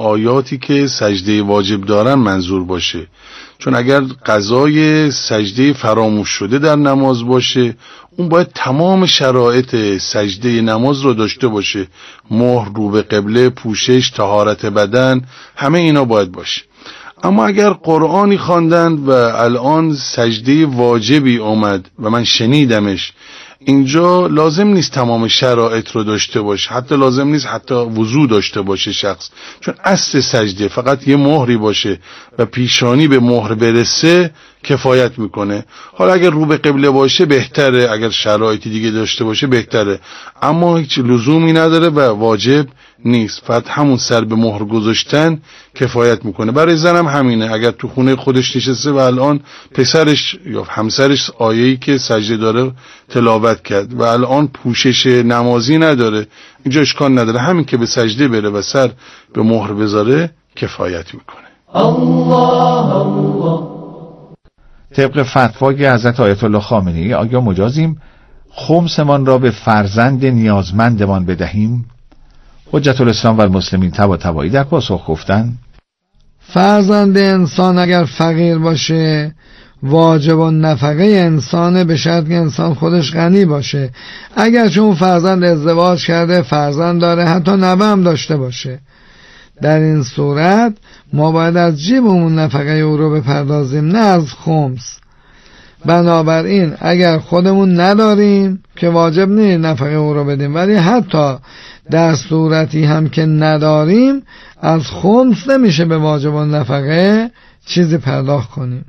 آیاتی که سجده واجب دارن منظور باشه، چون اگر قضای سجده فراموش شده در نماز باشه اون باید تمام شرایط سجده نماز رو داشته باشه، مهر، رو به قبله، پوشش، طهارت بدن، همه اینا باید باشه. اما اگر قرآنی خواندند و الان سجده واجبی آمد و من شنیدمش، اینجا لازم نیست تمام شرایط رو داشته باشه، حتی لازم نیست حتی وضو داشته باشه شخص، چون اصل سجده فقط یه مهری باشه و پیشانی به مهر برسه کفایت میکنه. حالا اگر رو به قبله باشه بهتره، اگر شرایطی دیگه داشته باشه بهتره، اما هیچ لزومی نداره و واجب نیست، فقط همون سر به مهر گذاشتن کفایت میکنه. برای زنم همینه، اگر تو خونه خودش نشسته و الان پسرش یا همسرش آیه‌ای که سجده داره تلاوت کرد و الان پوشش نمازی نداره، اینجا اشکال نداره، همین که به سجده بره و سر به مهر بذاره کفایت میکنه. الله الله. طبق فتوای حضرت آیت الله خامنه‌ای آیا مجازیم خمسمان را به فرزند نیازمندمان بدهیم؟ حجت الاسلام و المسلمین طباطبایی در پاسخ گفتند فرزند انسان اگر فقیر باشه واجب النفقه انسانه، به شرط که انسان خودش غنی باشه. اگر چون فرزند ازدواج کرده، فرزند داره، حتی نوه هم داشته باشه، در این صورت ما باید از جیبمون نفقه او رو بپردازیم، نه از خمس. بنابراین اگر خودمون نداریم که واجب نیست نفقه او رو بدیم، ولی حتی در صورتی هم که نداریم از خمس نمیشه به واجب النفقه چیزی پرداخت کنیم.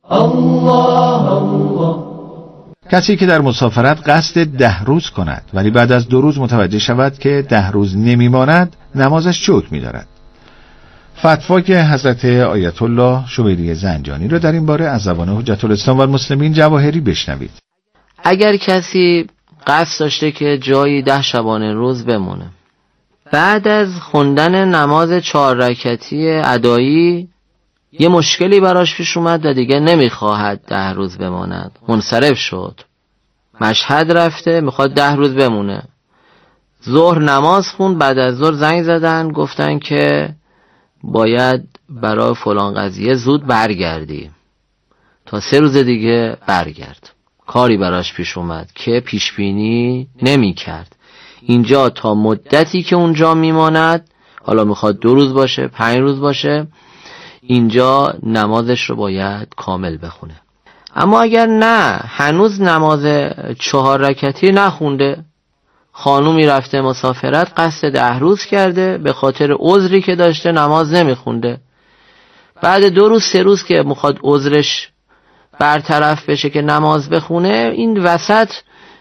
الله الله. کسی که در مسافرت قصد 10 روز کند ولی بعد از 2 روز متوجه شود که 10 روز نمیماند، نمازش چه حکمی دارد؟ فتوای حضرت آیت الله شبیری زنجانی رو در این باره از زبان حجت الاسلام و المسلمین جواهری بشنوید. اگر کسی قصد داشته که جایی 10 شبانه روز بمونه، بعد از خوندن نماز 4 رکعتی ادایی یه مشکلی براش پیش اومد و دیگه نمیخواهد 10 روز بماند، منصرف شد، مشهد رفته، میخواد 10 روز بمونه. ظهر نماز خوند، بعد از ظهر زنگ زدن گفتن که باید برای فلان قضیه زود برگردی، تا 3 روز دیگه برگرد. کاری براش پیش اومد که پیش بینی نمی کرد. اینجا تا مدتی که اونجا میماند، حالا میخواد 2 روز باشه، 5 روز باشه، اینجا نمازش رو باید کامل بخونه. اما اگر نه، هنوز نماز 4 رکعتی نخونده، خانومی رفته مسافرت، قصد 10 روز کرده، به خاطر عذری که داشته نماز نمیخونده، بعد 2 روز 3 روز که میخواد عذرش برطرف بشه که نماز بخونه، این وسط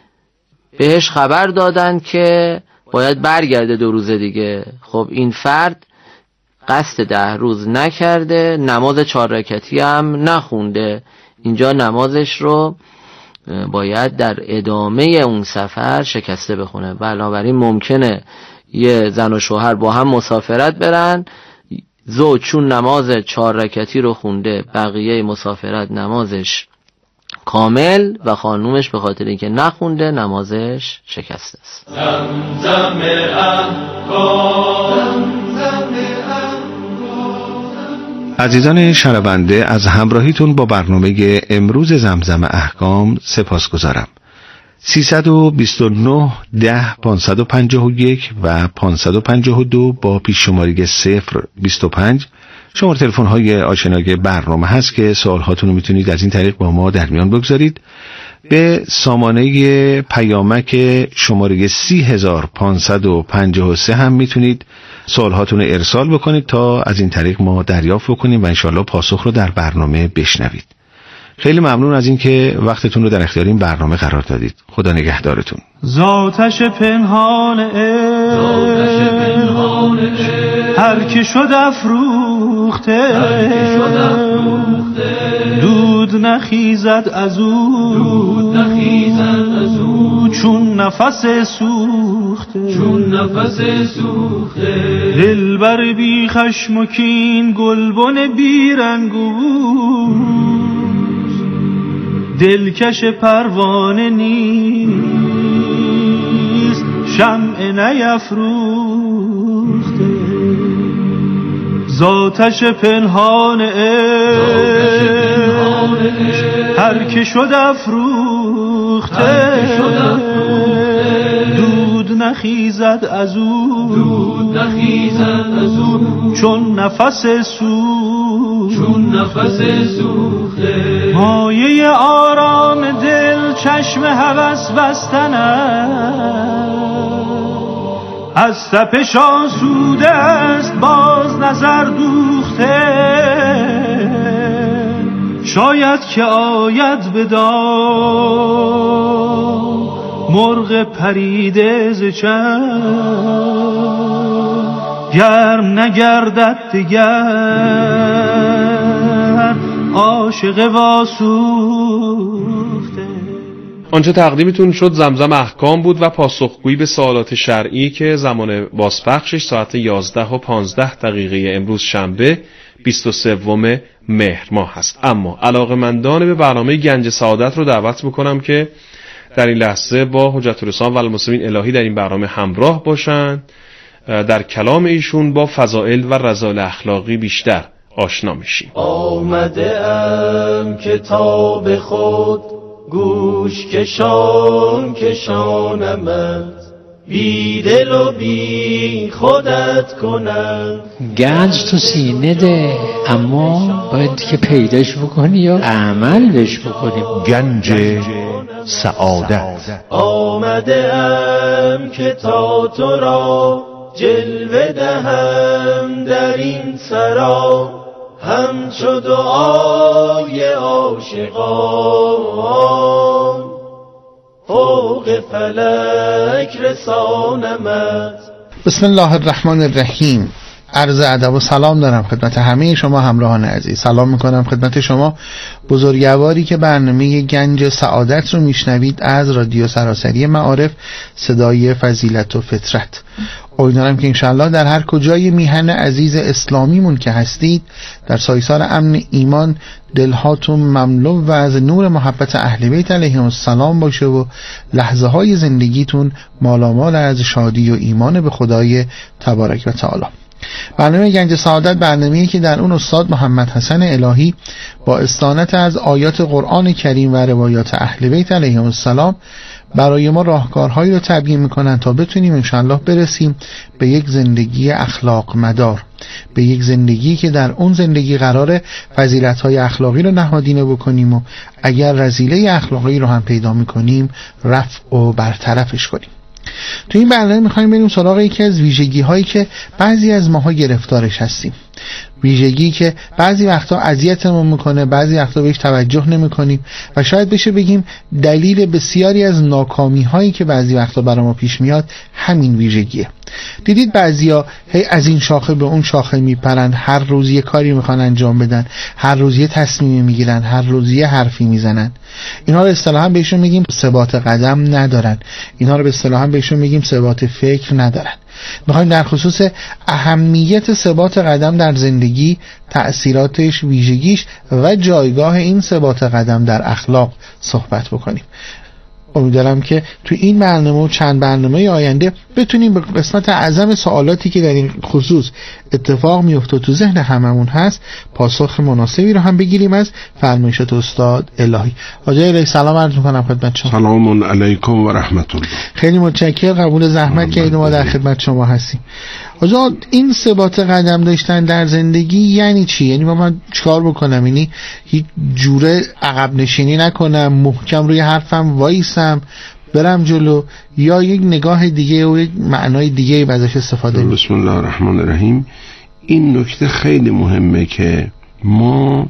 بهش خبر دادن که باید برگرده 2 روز دیگه. خب این فرد قصد 10 روز نکرده، نماز 4 رکعتی هم نخونده، اینجا نمازش رو باید در ادامه اون سفر شکسته بخونه. بنابراین ممکنه یه زن و شوهر با هم مسافرت برن، زوج چون نماز 4 رکعتی رو خونده، بقیه مسافرت نمازش کامل و خانومش به خاطر اینکه نخونده نمازش شکسته است. عزیزان شنونده، از همراهیتون با برنامه امروز زمزم احکام سپاسگزارم. 329 10 551 و 552 با پیش شماره 025 شماره تلفن های آشنای برنامه هست که سوال هاتون رو میتونید از این طریق با ما در میان بگذارید. به سامانه پیامک شماره 30553 هم میتونید سوال هاتون رو ارسال بکنید تا از این طریق ما دریافت بکنیم و انشالله پاسخ رو در برنامه بشنوید. خیلی ممنون از این که وقتتون رو در اختیار این برنامه قرار دادید. خدا نگهدارتون. ذاتش پنهان هر که شد افروخته، دود نخیزد از او چون نفس سوخته. دلبر بی خشم و کین، گلبن بی رنگ و دلکش پروانه نیست، شمع نیفروخته. ذاتش پنهان هر که شد افروخته دود نخیزد از او چون نفس سوخته مایه آرام دل چشم هوس بستن از تپش آسوده است باز نظر دوخته شاید که آید به دام مرغ پریده ز چشم گرم نگردد دگر عاشق واسوخته. آنچه تقدیمتون شد زمزم احکام بود و پاسخگویی به سوالات شرعی که زمان بازپخشش ساعت 11:15 امروز شنبه 23 مهر ماه هست. اما علاقه‌مندان به برنامه گنج سعادت رو دعوت میکنم که در این لحظه با حجت الاسلام و المسلمین الهی در این برنامه همراه باشند. در کلام ایشون با فضائل و رذائل اخلاقی بیشتر آشنا میشیم. آمده ام کتاب خود گوش کشانمت بی دل و بی خودت کنم. گنج تو سینه ده اما باید که پیداش بکنی یا عمل بهش بکنیم. گنج سعادت. آمده ام که تا تو را جلوه دهم در این سرا همچو دعای عاشقان فوق فلک رسانمت. بسم الله الرحمن الرحیم. عرض ادب و سلام دارم خدمت همه شما همراهان عزیز. سلام میکنم خدمت شما بزرگواری که برنامه گنج سعادت رو میشنوید از رادیو سراسری معارف، صدای فضیلت و فطرت. امیدوارم که انشاءالله در هر کجای میهن عزیز اسلامیمون که هستید در سایسار امن ایمان دلهاتون مملو و از نور محبت اهل بیت علیهم السلام باشه و لحظه های زندگیتون مالامال از شادی و ایمان به خدای تبارک و تعالی. برنامه گنج سعادت برنامه‌ای که در اون استاد محمد حسن الهی با استعانت از آیات قرآن کریم و روایات اهل بیت علیهم السلام برای ما راهکارهایی رو تبیین میکنن تا بتونیم انشالله برسیم به یک زندگی اخلاق مدار، به یک زندگی که در اون زندگی قراره فضیلت‌های اخلاقی رو نهادینه بکنیم و اگر رذیله اخلاقی رو هم پیدا میکنیم رفع و برطرفش کنیم. تو این برنامه میخوایم بریم سراغ یکی از ویژگی هایی که بعضی از ماها گرفتارش هستیم، ویژگی که بعضی وقتا اذیتمون میکنه، بعضی وقتا بهش توجه نمیکنیم و شاید بشه بگیم دلیل بسیاری از ناکامی هایی که بعضی وقتا برای ما پیش میاد همین ویژگیه. دیدید بعضیا هی از این شاخه به اون شاخه میپرن، هر روز یه کاری میخوان انجام بدن، هر روز یه تصمیمی میگیرن، هر روز یه حرفی میزنن. اینها رو اصطلاحاً بهشون میگیم ثبات قدم ندارن، اینها رو به اصطلاحاً بهشون میگیم ثبات فکر ندارن. میخوایم در خصوص اهمیت ثبات قدم در زندگی، تأثیراتش، ویژگیش و جایگاه این ثبات قدم در اخلاق صحبت بکنیم. امیدوارم که تو این برنامه و چند برنامه آینده بتونیم به قسمت اعظم سوالاتی که در این خصوص اتفاق میفته تو ذهن هممون هست پاسخ مناسبی رو هم بگیریم از فرمایشات استاد الهی. آقای الهی سلام عرض می‌کنم خدمت شما. سلام علیکم و رحمت الله. خیلی متشکرم، قبول زحمت کردید ما در خدمت شما هستیم. آقا این ثبات قدم داشتن در زندگی یعنی چی؟ یعنی من چیکار بکنم؟ یعنی هیچ جوره عقب نشینی نکنم، محکم روی حرفم وایسم برم جلو، یا یک نگاه دیگه و یک معنای دیگه ازش استفاده کنم؟ بسم الله الرحمن الرحیم. این نکته خیلی مهمه که ما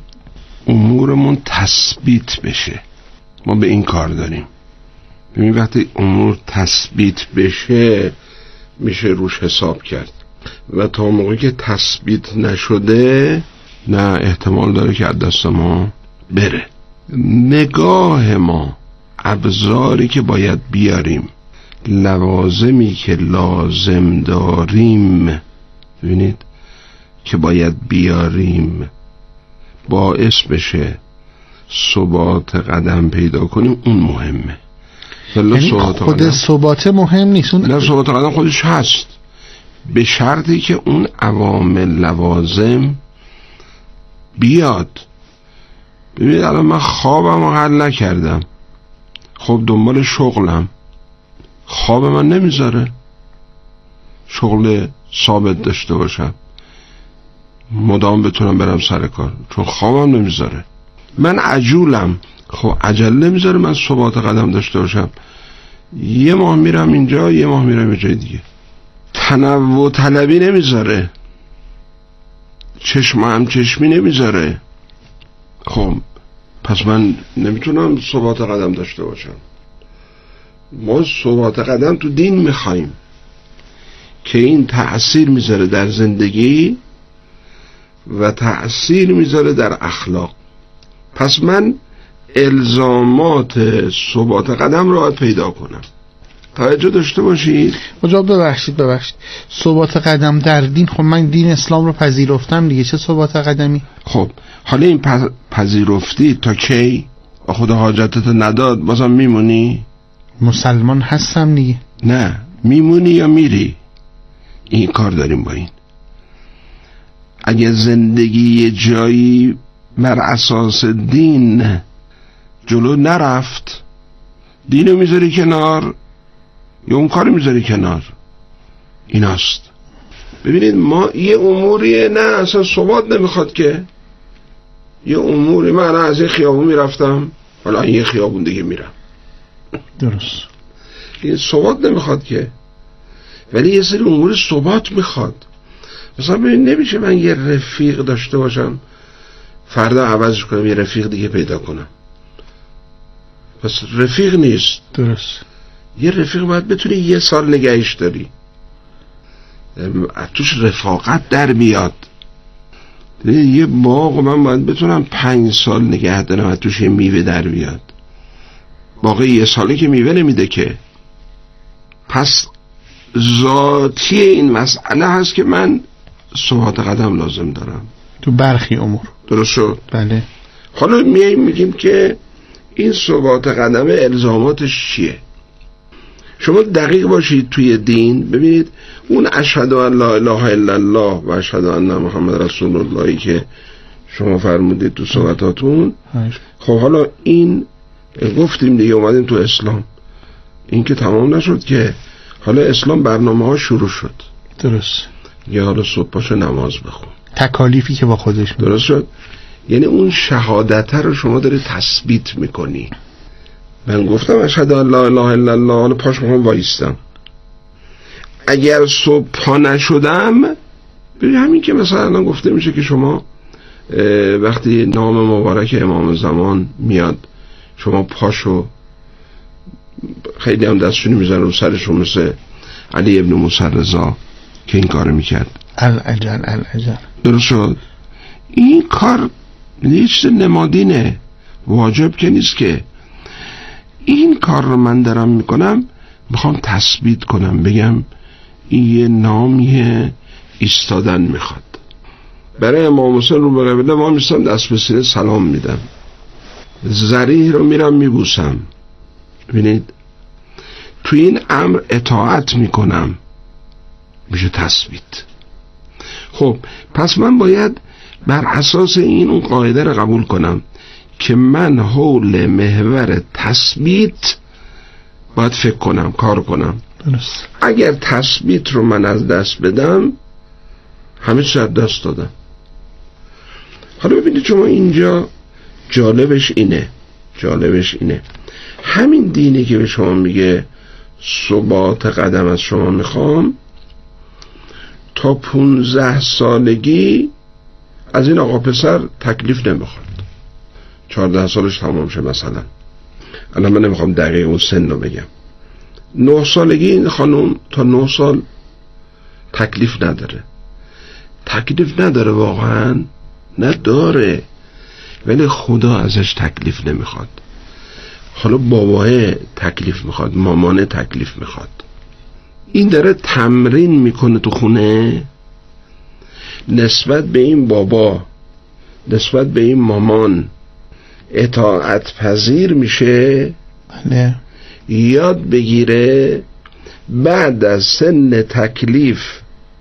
امورمون تثبیت بشه. ما به این کار داریم. ببین وقتی امور تثبیت بشه میشه روش حساب کرد و تا موقعی که تثبیت نشده نه احتمال داره که از دست ما بره. نگاه ما، ابزاری که باید بیاریم، لوازمی که لازم داریم، ببینید که باید بیاریم باعث بشه ثبات قدم پیدا کنیم، اون مهمه. یعنی خود ثبات مهم نیست، نه ثبات قدم خودش هست، به شرطی که اون عوامل لوازم بیاد. ببینید الان من خوابم رو حل نکردم، خب دنبال شغلم، خواب من نمیذاره شغل ثابت داشته باشم، مدام بتونم برم سر کار، چون خوابم نمیذاره. من عجولم، خب عجل نمیذاره من ثبات قدم داشته باشم. یه ماه میرم اینجا، یه ماه میرم یه جای دیگه. تنوع طلبی نمیذاره، چشم هم چشمی نمیذاره. خب پس من نمیتونم ثبات قدم داشته باشم. ما ثبات قدم تو دین میخوایم که این تأثیر میذاره در زندگی و تأثیر میذاره در اخلاق. پس من الزامات ثبات قدم رو باید پیدا کنم. توجه داشته باشید. مجاب ببخشید ثبات قدم در دین، خب من دین اسلام رو پذیرفتم دیگه، چه ثبات قدمی؟ خب حالا این پذیرفتی تا کی؟ خدا حاجتت نداد بازم میمونی؟ مسلمان هستم دیگه. نه میمونی یا میری؟ این کار داریم با این. اگه زندگی جایی بر اساس دین جلو نرفت، دینو میذاری کنار یا اون کارو میذاری کنار. ایناست. ببینید ما یه اموریه نه اصلا ثبات نمیخواد که، یه اموری من از یه خیابون میرفتم حالا یه خیابون دیگه میرم، درست، این ثبات نمیخواد که. ولی یه سری امور ثبات میخواد. مثلا ببین نمیشه من یه رفیق داشته باشم فردا عوضش کنم یه رفیق دیگه پیدا کنم، پس رفیق نیست. درست. یه رفیق باید بتونی یه سال نگهش داری، توش رفاقت در بیاد. یه باغ من باید بتونم 5 سال نگه دارم توش یه میوه در بیاد، باقی یه ساله که میوه نمیده که. پس ذاتی این مسئله هست که من ثبات قدم لازم دارم تو برخی امور. درست شد؟ بله. حالا میگیم که این ثبات قدم الزاماتش چیه؟ شما دقیق باشید توی دین. ببینید اون اشهد ان لا اله الا الله و اشهد ان محمد رسول اللهی که شما فرمودید تو صحبتاتون، خب حالا این گفتیم دیگه، اومدیم تو اسلام. این که تمام نشد که، حالا اسلام برنامه ها شروع شد. درست. یا حالا صبح پاشو نماز بخون، تکالیفی که با خودش میده. درست شد. یعنی اون شهادت رو شما داره تثبیت میکنی. من گفتم اشهد ان لا اله الا الله، حالا پاش میخوام وایستم. اگر صبح پا نشدم، ببین همین که مثلا گفته میشه که شما وقتی نام مبارک امام زمان میاد شما پاشو، خیلی هم دستشونی میزن رو سرشون، مثل علی ابن موسی رضا که این کار میکرد. العجل. درست شد. این کار یه چیز نمادینه، واجب که نیست که. این کار رو من دارم میکنم، میخوام تثبیت کنم، بگم این یه نامیه، ایستادن میخواد. برای امام حسین رو به قبله ما میستم دست به سینه سلام میدم، ذریح رو میرم میبوسم. ببینید تو این امر اطاعت میکنم، میشه تثبیت. خب پس من باید بر اساس این اون قاعده رو قبول کنم که من حول محور تثبیت باید فکر کنم، کار کنم. درست. اگر تثبیت رو من از دست بدم، همه چیز از دست دادم. حالا ببینید شما اینجا جالبش اینه همین دینی که به شما میگه ثبات قدم از شما میخوام، تا 15 سالگی از این آقا پسر تکلیف نمیخواد. 14 سالش تمام شه مثلا، الان من نمیخوام دقیق اون سن رو بگم. 9 سالگی این خانم تا 9 سال تکلیف نداره واقعا نداره، ولی خدا ازش تکلیف نمیخواد. حالا باباه تکلیف میخواد، مامانه تکلیف میخواد. این داره تمرین میکنه تو خونه نسبت به این بابا، نسبت به این مامان اطاعت پذیر میشه. بله. یاد بگیره بعد از سن تکلیف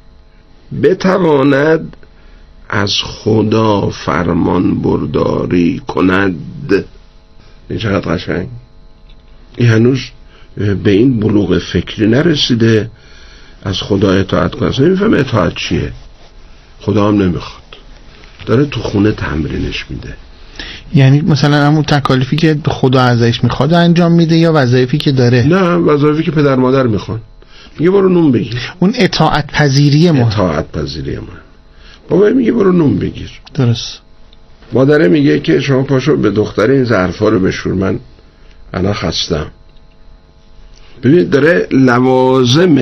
بتواند از خدا فرمان برداری کند. این چقدر قشنگ. این هنوز به این بلوغ فکری نرسیده از خدا اطاعت کنه، اصلا نمیفهمه اطاعت چیه. خدا هم نمیخواد، داره تو خونه تمرینش میده. یعنی مثلا همون تکالیفی که خدا ازش میخواد انجام میده یا وظایفی که داره؟ نه، وظایفی که پدر مادر میخوان. میگه برو نون بگیر. اون اطاعت پذیری ما. اطاعت پذیری ما. بابا میگه برو نون بگیر. درست. مادره میگه که شما پاشو به دختر این ظرفا رو بشور، من الان خستم. ببینید داره لوازم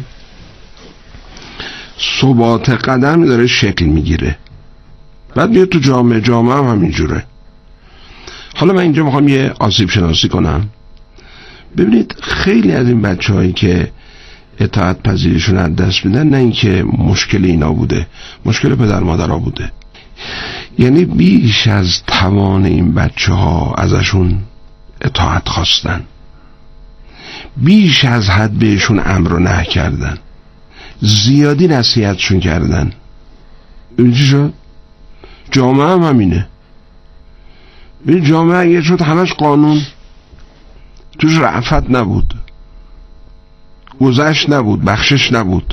ثبات قدم داره شکل میگیره. بعد میاد تو جامعه هم همینجوره. حالا من اینجا میخوام یه آسیب شناسی کنم. ببینید خیلی از این بچه‌هایی که اطاعت پذیریشون از دست میدن، نه اینکه مشکل اینا بوده، مشکل پدر مادرها بوده. یعنی بیش از توان این بچه‌ها ازشون اطاعت خواستن، بیش از حد بهشون امر و نهی کردن، زیادی نصیحتشون کردن. این چی شد؟ جامعه هم همینه. این جامعه اگه شد همش قانون، توش رأفت نبود، گذشت نبود، بخشش نبود.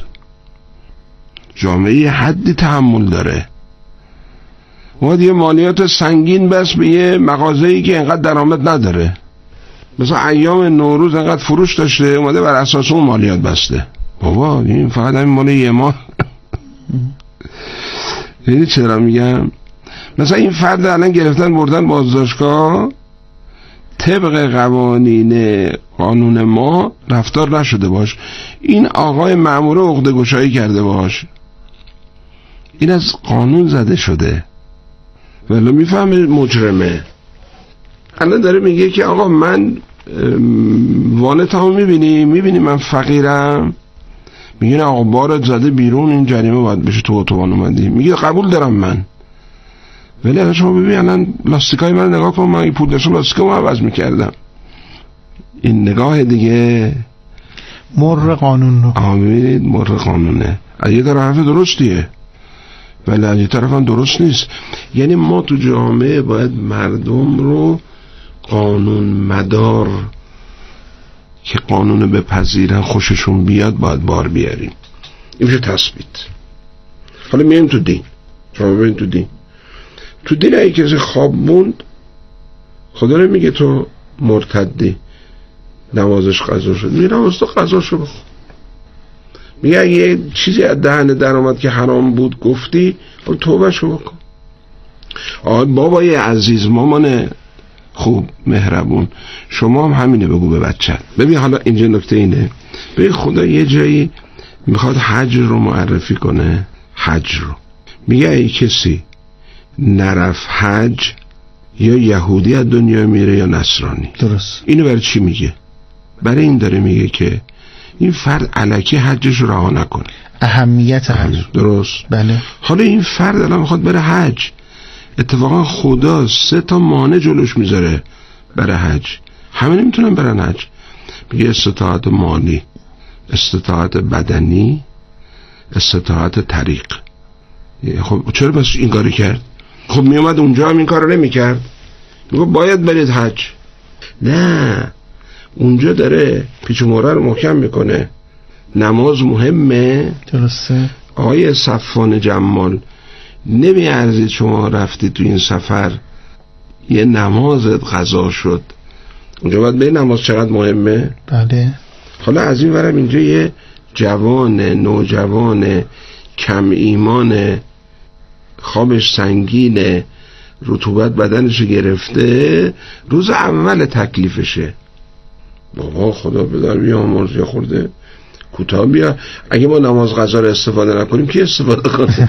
جامعه حدی تحمل داره. باید یه مالیات سنگین بس به یه مغازه‌ای که انقدر درآمد نداره. مثلا ایام نوروز انقدر فروش داشته، اومده بر اساس اون مالیات بسته. بابا این فقط همین مال یه ماه. یعنی چرا میگم؟ مثلا این فرد الان گرفتن بردن بازداشتگاه، طبق قانون ما رفتار نشده باش، این آقای مأمور عقده گشایی کرده باش، این از قانون زده شده، ولی میفهمه مجرمه. الان داره میگه که آقا من وانتمو میبینی من فقیرم، میگه آقا بارت زده بیرون، این جریمه باید بشه، تو اتوبان اومدی. میگه قبول دارم من، ولی الان شما ببین الان لاستیکای من نگاه کن، من این پول داشتم لاستیکامو عوض میکردم. این نگاه دیگه مر قانون رو ببینید، مر قانونه. از یه طرف حرف درستیه ولی از یه طرف هم درست نیست. یعنی ما تو جامعه باید مردم رو قانون مدار که قانون بپذیرن، خوششون بیاد، باید بار بیاریم. این میشه تثبیت. حالا میایم تو دین. شما ببین تو دین اگه کسی خواب موند، خدا نمیگه تو مرتدی نمازش قضا شد، میگه نماز تو قضا شد بخون. میگه اگه یه چیزی از دهن در آمد که حرام بود گفتی، توبه شو بکن. بابای عزیز، مامان خوب مهربون، شما هم همینه بگو به بچه. ببین حالا اینجا نکته اینه، ببین خدا یه جایی میخواد حج رو معرفی کنه. حج رو میگه ای کسی نرف حج، یا یهودی از دنیا میره یا نصرانی. درست. اینو برای چی میگه؟ برای این داره میگه که این فرد الکی حجش رو رها نکنه. اهمیت حج. درست. بله. حالا این فرد الان میخواد بره حج، اتفاقا خدا 3 مانع جلوش میذاره برای حج. همه نمیتونن برن حج. میگه استطاعت مالی، استطاعت بدنی، استطاعت طریق. خب چرا بس این کاری کرد؟ خب میومد اونجا هم این کار رو نمیکرد. میگه باید برید حج. نه، اونجا داره پیچ و مهره رو محکم میکنه. نماز مهمه. درسته. آقای صفوان جمال، نمیارزید شما رفتید تو این سفر یه نمازت قضا شد، اونجا باید به نماز چقدر مهمه. بله. حالا از این ورم اینجا یه نوجوان کم ایمان، خوابش سنگینه، رطوبت بدنش گرفته، روز اول تکلیفشه. بابا خدا بدار بیامرز، یا خورده کوتاه بیا. اگه ما نماز قضا رو استفاده نکنیم کی استفاده کنه؟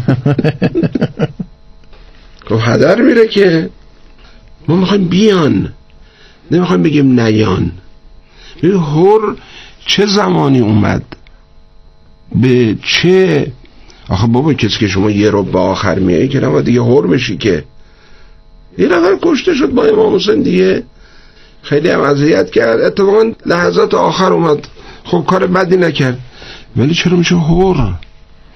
خب هدر میره که ما میخوایم بیان، نمیخوایم بگیم نیان. ببین هور چه زمانی اومد، به چه آخه بابا کسی که شما یه رو به آخر میایی که نباید دیگه هور بشی که. یه نفر کشته شد با امام حسین دیگه، خیلی هم اذیت کرد، اتفاقا لحظات آخر اومد، خب کار بدی نکرد، ولی چرا میشه هور؟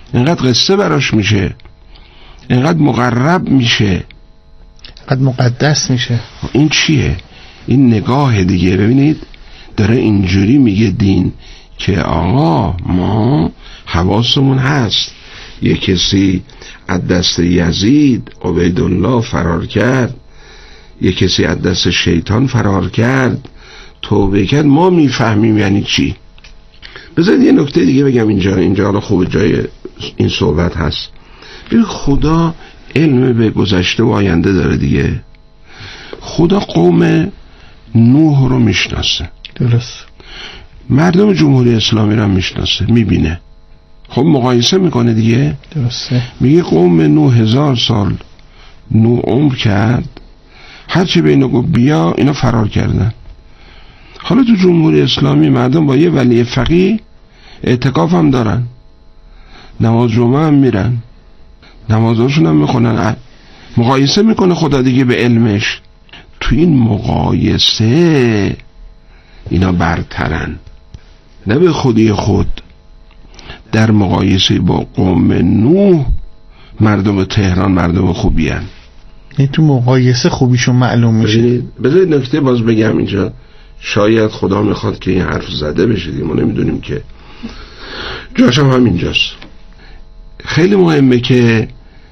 اینقدر قصه براش میشه، اینقدر مقرب میشه، اینقدر مقدس میشه. این چیه؟ این نگاه دیگه. ببینید داره اینجوری میگه دین که آقا ما حواسمون هست، یه کسی از دست یزید عبیدالله فرار کرد، یه کسی از دست شیطان فرار کرد، توبه کرد، ما میفهمیم یعنی چی. بذارید یه نکته دیگه بگم اینجا حالا خوب جای این صحبت هست. ببین خدا علم به گذشته و آینده داره دیگه. خدا قوم نوح رو میشناسه، درست، مردم جمهوری اسلامی رو میشناسه، میبینه، خب مقایسه میکنه دیگه. درسته. میگه قوم نوح 1000 سال نوح عمر کرد، هرچی به اینا گفت بیا اینا فرار کردن. حالا تو جمهوری اسلامی مردم با یه ولی فقیه اعتکاف هم دارن، نماز جمعه هم میرن، نمازاشون هم میخونن. مقایسه میکنه خدا دیگه به علمش. تو این مقایسه اینا برترن، نه به خودی خود. در مقایسه با قوم نوح مردم تهران مردم خوبی هن. این تو مقایسه خوبیشون معلوم میشه. بذارید نکته باز بگم اینجا، شاید خدا میخواد که این حرف زده بشه دیگه، ما نمیدونیم که جاش هم اینجاست. خیلی مهمه که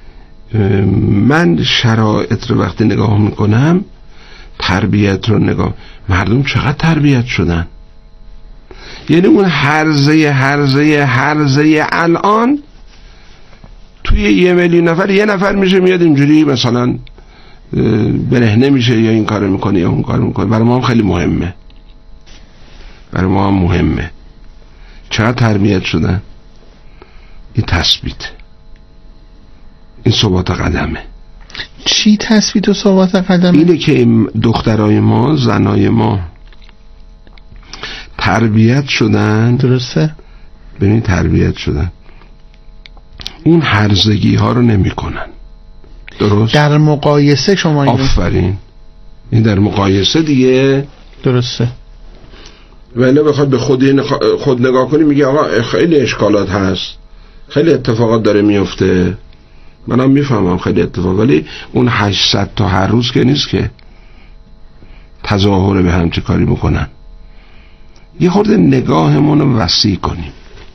من شرایط رو وقتی نگاه میکنم، تربیت رو نگاه، مردم چقدر تربیت شدن. یعنی اون هرزه الان توی 1 میلیون نفر یه نفر میشه میاد اینجوری مثلا برهنه میشه یا این کار میکنه یا اون کار میکنه. برای ما هم خیلی مهمه، برای ما هم مهمه چقدر تربیت شدن. این تثبیت، این ثبات قدمه. چی تثبیت و ثبات قدمه؟ اینه که دخترای ما، زنای ما تربیت شدن. درسته. ببین تربیت شدن، اون هرزگی ها رو نمی کنن. درست. در مقایسه شما اینو. آفرین، این در مقایسه دیگه. درسته. ولی بخواد به خود نگاه کنی میگه آقا خیلی اشکالات هست، خیلی اتفاقات داره میفته، منم میفهمم خیلی اتفاق، ولی اون 800 تا هر روز که نیست که تظاهر به همچه کاری بکنن. یه خورده نگاهمون رو وسیع کنیم.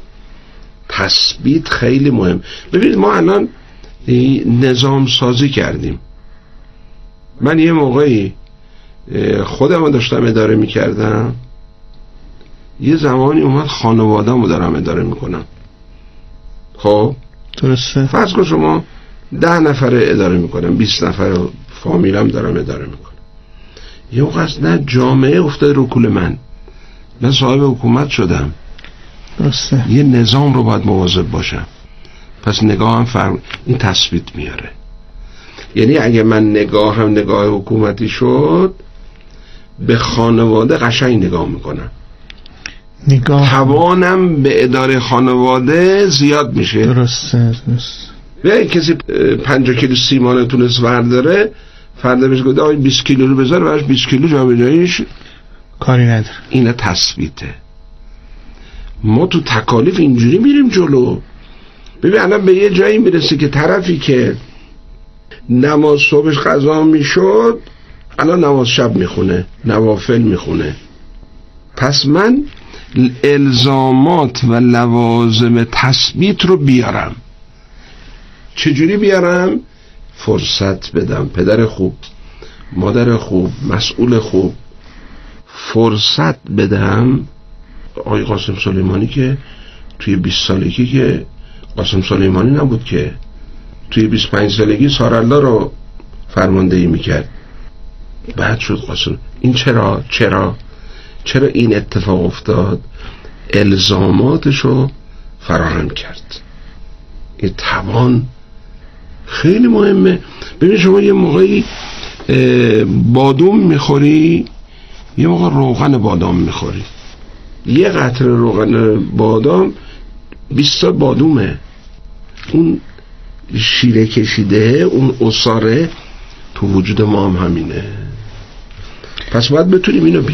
تثبیت خیلی مهم. ببینید ما الان نظام سازی کردیم. من یه موقعی خودم داشتم اداره میکردم، یه زمانی اومد خانواده‌مو دارم اداره میکنم. خب درسته. فرض کن شما 10 نفر اداره میکنم، 20 نفر فامیلم دارم اداره میکنم. یه موقع نه جامعه افتاد رو کول من، من صاحب حکومت شدم. درسته. یه نظام رو باید مواظب باشم. پس نگاهم فرق، این تثبیت میاره. یعنی اگه من نگاهم نگاه حکومتی شد، به خانواده قشنگ نگاه میکنم، توانم به اداره خانواده زیاد میشه. درسته. به کسی 50 کیلو سیمان تونست ورداره، فردا بهش گفت آقای 20 کیلو رو بذار، براش 20 کیلو جابجاییش کاری نداره. اینه تثبیته. ما تو تکالیف اینجوری میریم جلو. ببین الان به یه جایی میرسه که طرفی که نماز صبحش قضا میشد الان نماز شب میخونه، نوافل میخونه. پس من الزامات و لوازم تثبیت رو بیارم. چجوری بیارم؟ فرصت بدم. پدر خوب، مادر خوب، مسئول خوب، فرصت بدم. آقای قاسم سلیمانی که توی 20 سالگی که قاسم سلیمانی نبود که توی 25 سالگی سارالله رو فرماندهی میکرد، بعد شد قاسم. این چرا این اتفاق افتاد؟ الزاماتشو فراهم کرد. این توان خیلی مهمه. ببین شما یه موقعی بادوم میخوری، یه موقع روغن بادام میخوری. یه قطره روغن بادام 20 تا بادومه. اون شیره کشیده، اون عصاره تو وجود ما هم همینه. پس باید بتونیم اینو بیاریم.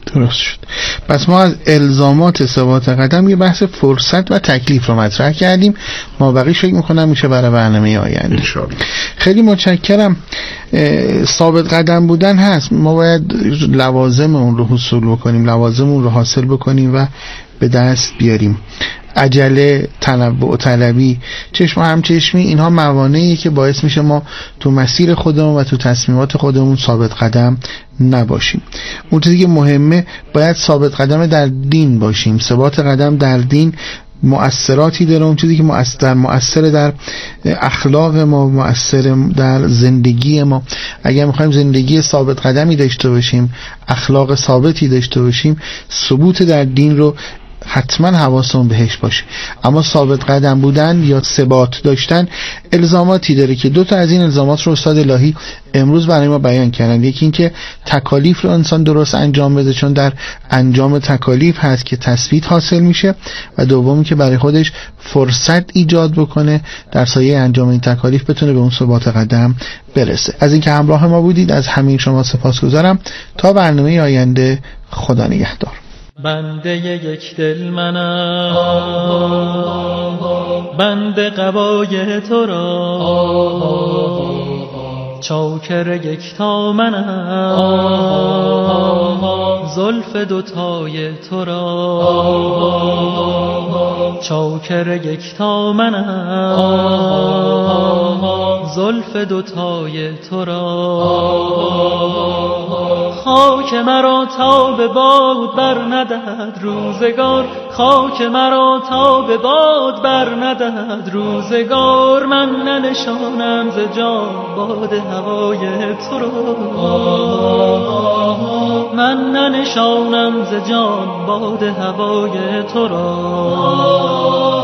درست شد. پس ما از الزامات ثبات قدم یه بحث فرصت و تکلیف رو مطرح کردیم. ما بقیه فکر میکنم میشه برای برنامه آینده انشاءالله. خیلی متشکرم. ثابت قدم بودن هست، ما باید لوازم اون رو حصول بکنیم، لوازم اون رو حاصل بکنیم و به دست بیاریم. عجله، تنوع طلبی، چشم و همچشمی، اینها موانعیه که باعث میشه ما تو مسیر خودمون و تو تصمیمات خودمون ثابت قدم نباشیم. اون چیزی که مهمه باید ثابت قدم در دین باشیم. ثبات قدم در دین مؤثراتی داره، اون چیزی که مؤثر در اخلاق ما، مؤثر در زندگی ما. اگر میخوایم زندگی ثابت قدمی داشته باشیم، اخلاق ثابتی داشته باشیم، ثبوت در دین رو حتما حواسمون بهش باشه. اما ثابت قدم بودن یا ثبات داشتن الزاماتی داره که دو تا از این الزامات رو استاد الهی امروز برای ما بیان کردن. یکی این که تکالیف رو انسان درست انجام بده، چون در انجام تکالیف هست که تثبیت حاصل میشه، و دومی که برای خودش فرصت ایجاد بکنه در سایه انجام این تکالیف بتونه به اون ثبات قدم برسه. از اینکه همراه ما بودید از همه شما سپاسگزارم. تا برنامه آینده، خدا نگهدار. بنده یک دل منم، بنده قبای تو را، چاکر یکتا منم، زلف دوتای تو را، چاکر یکتا منم، زلف دوتای تو را. خاک مرا تا به باد بر ندهد روزگار، خاک مرا تا به باد بر ندهد روزگار. من ننشانم ز جان باد هوای تو را، من ننشانم ز جان باد هوای تو را.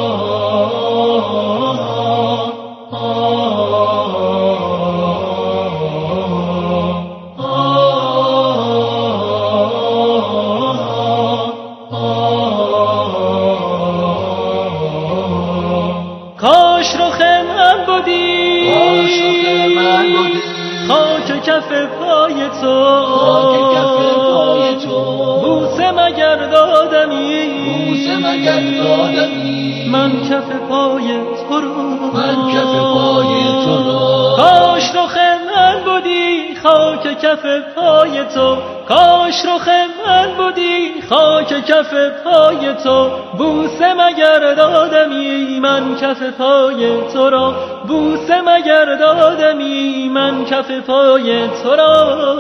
خاک کف پای تو، بوسه مگر دادمی، من کف پای تو را، کاش رخ من بودی خاک کف پای تو، کاش رخ من بودی خاک کف پای تو، بوسه مگر دادمی من کف پای تو را، بوسه مگر دادمی من کف پای تو را.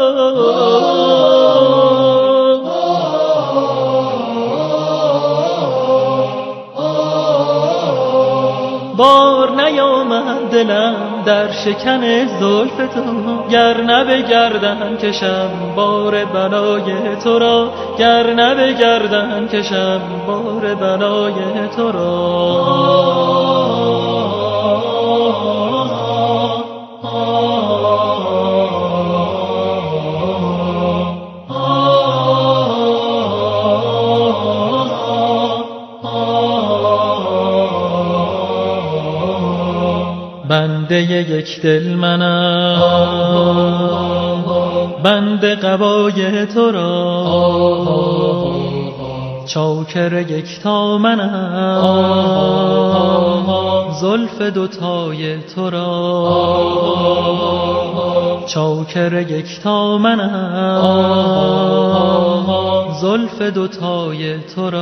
بار نیامد دلم در شکن زلف تو، گر نه به گردن کشم بار بلای تو را، گر نه به گردن کشم بار بلای تو را. بنده یک دل منم، بنده قبای تو را، چاکر یکتا منم، زلف دوتای تو را، چاکر یکتا منم، زلف دوتای تو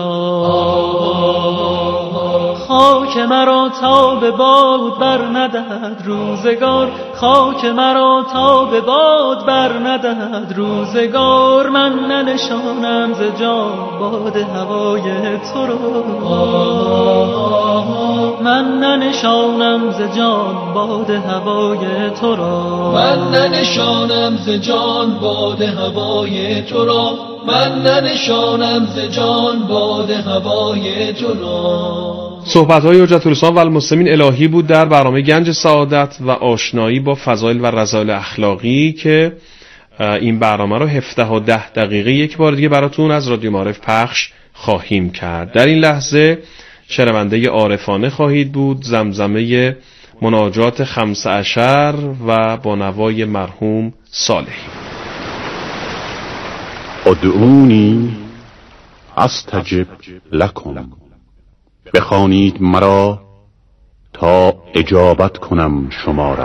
را. خاک مرا تا به باد بر ندهد روزگار، خاک مرا تا به باد بر ندهد روزگار. من ننشانم ز جان باد هوای تو را، من ننشانم ز جان باد هوای تو را، من ننشانم ز جان باد هوای تو را، من ننشانم ز جان باد هوای تو را. صحبت‌های حجت الاسلام و المسلمین الهی بود در برنامه گنج سعادت و آشنایی با فضایل و رذایل اخلاقی که این برنامه رو 17 و 10 دقیقه یک بار دیگه براتون از رادیو معارف پخش خواهیم کرد. در این لحظه شنونده عارفانه خواهید بود، زمزمه مناجات 15 و با نوای مرحوم صالحی. ادعونی استجب لکم، بخوانید مرا تا اجابت کنم شما را.